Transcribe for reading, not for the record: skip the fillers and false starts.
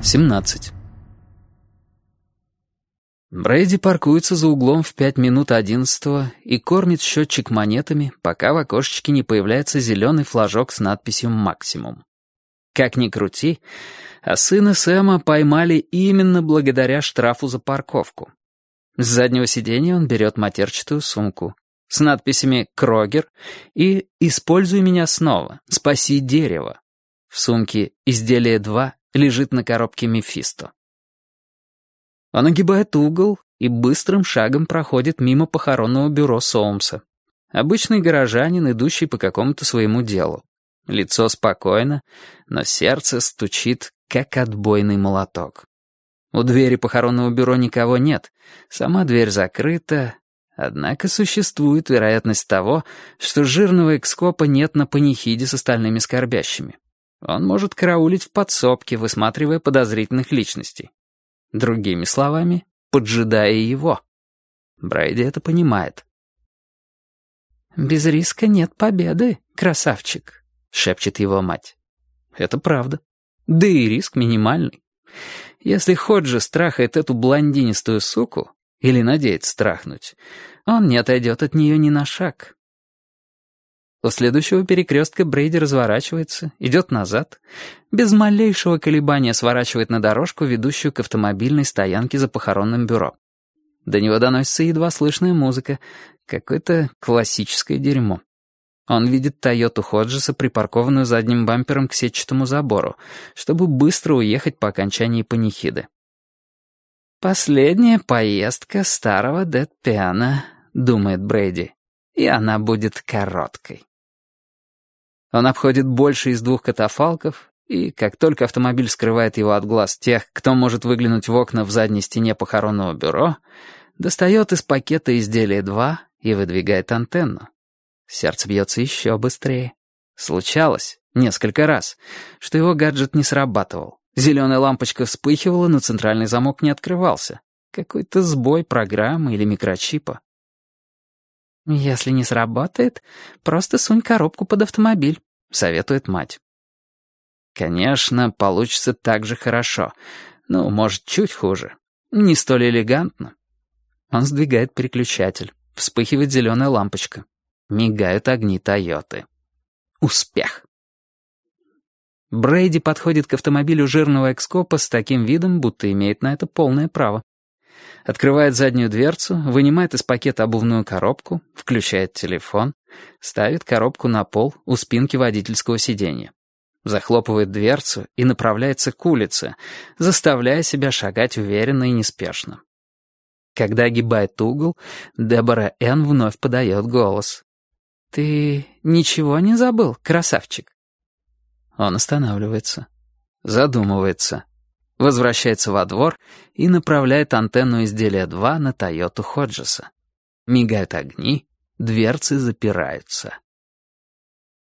17. Брейди паркуется за углом в 5 минут 11 и кормит счетчик монетами, пока в окошечке не появляется зеленый флажок с надписью «Максимум». Как ни крути, а сына Сэма поймали именно благодаря штрафу за парковку. С заднего сиденья он берет матерчатую сумку с надписями «Крогер» и «Используй меня снова, спаси дерево». В сумке «Изделие 2» лежит на коробке «Мефисто». Он огибает угол и быстрым шагом проходит мимо похоронного бюро Соумса. Обычный горожанин, идущий по какому-то своему делу. Лицо спокойно, но сердце стучит, как отбойный молоток. У двери похоронного бюро никого нет, сама дверь закрыта, однако существует вероятность того, что жирного экскопа нет на панихиде с остальными скорбящими. Он может караулить в подсобке, высматривая подозрительных личностей. Другими словами, поджидая его. Брейди это понимает. «Без риска нет победы, красавчик», — шепчет его мать. Это правда. Да и риск минимальный. Если Ходжес трахает эту блондинистую суку, или надеется страхнуть, он не отойдет от нее ни на шаг. У следующего перекрестка Брейди разворачивается, идет назад, без малейшего колебания сворачивает на дорожку, ведущую к автомобильной стоянке за похоронным бюро. До него доносится едва слышная музыка, какое-то классическое дерьмо. Он видит Тойоту Ходжеса, припаркованную задним бампером к сетчатому забору, чтобы быстро уехать по окончании панихиды. «Последняя поездка старого Дэдпиана», — думает Брейди, — «и она будет короткой». Он обходит больше из 2 катафалков, и как только автомобиль скрывает его от глаз тех, кто может выглянуть в окна в задней стене похоронного бюро, достает из пакета изделие 2 и выдвигает антенну. Сердце бьется еще быстрее. Случалось несколько раз, что его гаджет не срабатывал. Зеленая лампочка вспыхивала, но центральный замок не открывался. Какой-то сбой программы или микрочипа. «Если не сработает, просто сунь коробку под автомобиль», — советует мать. Конечно, получится так же хорошо. Ну, может, чуть хуже. Не столь элегантно. Он сдвигает переключатель. Вспыхивает зеленая лампочка. Мигают огни Тойоты. Успех. Брейди подходит к автомобилю жирного экскопа с таким видом, будто имеет на это полное право. Открывает заднюю дверцу, вынимает из пакета обувную коробку, включает телефон, ставит коробку на пол у спинки водительского сиденья. Захлопывает дверцу и направляется к улице, заставляя себя шагать уверенно и неспешно. Когда огибает угол, Дебора Энн вновь подает голос. «Ты ничего не забыл, красавчик?» Он останавливается, задумывается, возвращается во двор и направляет антенну изделия 2 на Тойоту Ходжеса. Мигают огни, дверцы запираются.